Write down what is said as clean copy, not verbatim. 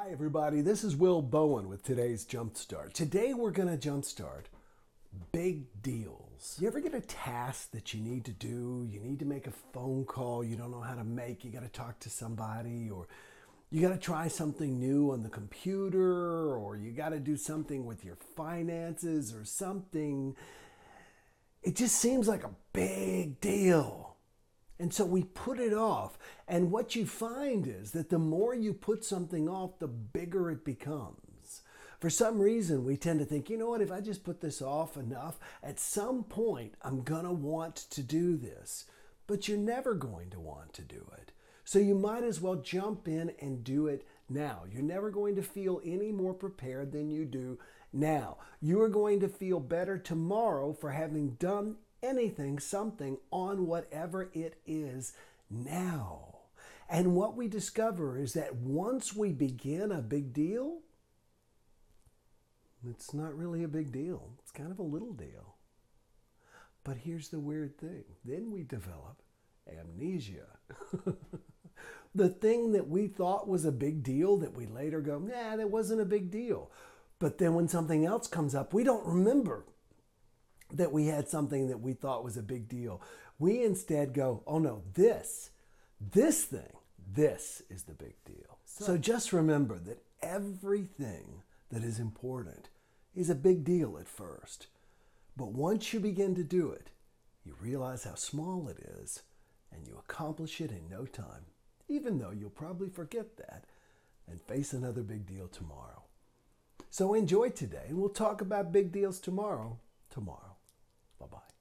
Hi everybody, this is Will Bowen with today's Jumpstart. Today we're going to jumpstart big deals. You ever get a task that you need to do, you need to make a phone call you don't know how to make, you got to talk to somebody, or you got to try something new on the computer, or you got to do something with your finances or something. It just seems like a big deal. And so we put it off. And what you find is that the more you put something off, the bigger it becomes. For some reason, we tend to think, you know what, if I just put this off enough, at some point, I'm going to want to do this. But you're never going to want to do it. So you might as well jump in and do it now. You're never going to feel any more prepared than you do now. You are going to feel better tomorrow for having done anything, something on whatever it is now. And what we discover is that once we begin a big deal, it's not really a big deal. It's kind of a little deal. But here's the weird thing. Then we develop amnesia. The thing that we thought was a big deal that we later go, nah, that wasn't a big deal. But then when something else comes up, we don't remember that we had something that we thought was a big deal. We instead go, oh no, this thing, this is the big deal. So just remember that everything that is important is a big deal at first. But once you begin to do it, you realize how small it is and you accomplish it in no time, even though you'll probably forget that and face another big deal tomorrow. So enjoy today, and we'll talk about big deals tomorrow. Bye-bye.